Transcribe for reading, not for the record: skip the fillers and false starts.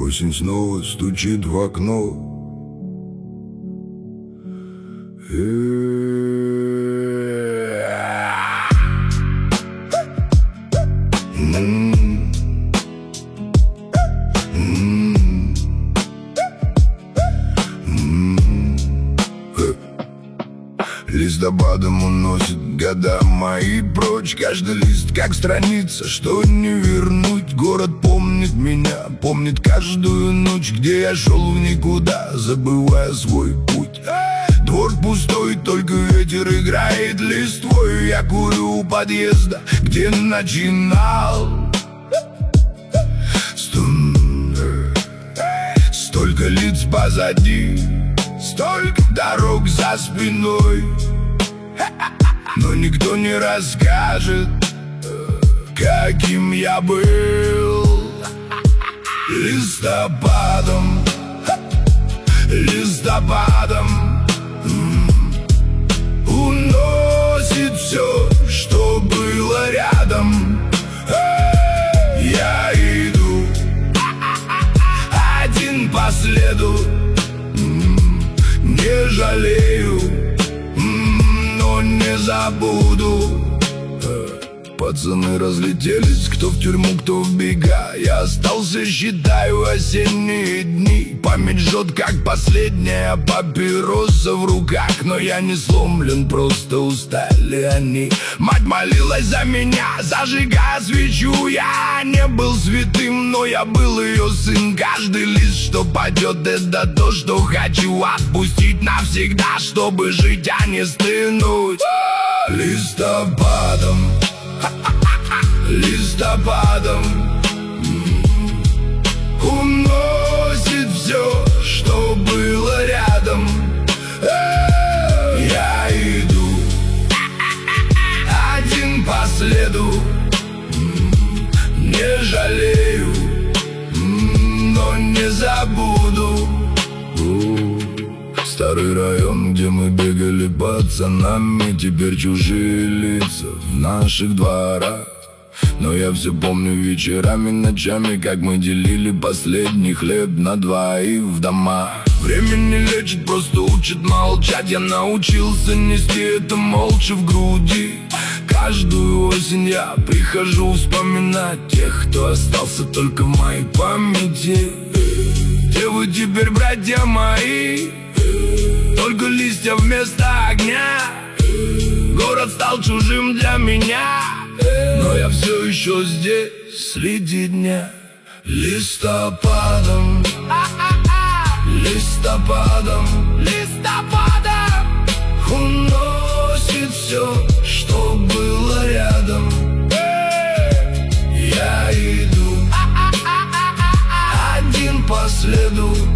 Осень снова стучит в окно. Листопадом уносит года мои прочь. Каждый лист как страница, что не вернуть. Город помнит меня, помнит каждую ночь, где я шел в никуда, забывая свой путь. Двор пустой, только ветер играет листвой. Я курю у подъезда, где начинал. Столько лиц позади, столько дорог за спиной, но никто не расскажет, каким я был. Листопадом, листопадом уносит все, что было рядом. Я иду один по следу, не жалею, но не забуду. Пацаны разлетелись, кто в тюрьму, кто в бега. Я остался, считаю осенние дни. Память жжет, как последняя папироса в руках. Но я не сломлен, просто устали они. Мать молилась за меня, зажигая свечу. Я не был святым, но я был ее сын. Каждый лист, что падет, это то, что хочу отпустить навсегда, чтобы жить, а не стынуть. Листопадом, листопадом уносит все, что было рядом. Я иду один по следу, не жалею, но не забуду. Старый район, где мы бегали пацанами, теперь чужие лица в наших дворах. Но я все помню вечерами, ночами, как мы делили последний хлеб на двоих в дома. Время не лечит, просто учит молчать. Я научился нести это молча в груди. Каждую осень я прихожу вспоминать тех, кто остался только в моей памяти. Где вы теперь, братья мои? Только листья вместо огня. Город стал чужим для меня, но я все еще здесь среди дня. Листопадом, листопадом, листопадом уносит все, что было рядом. Я иду один по следу,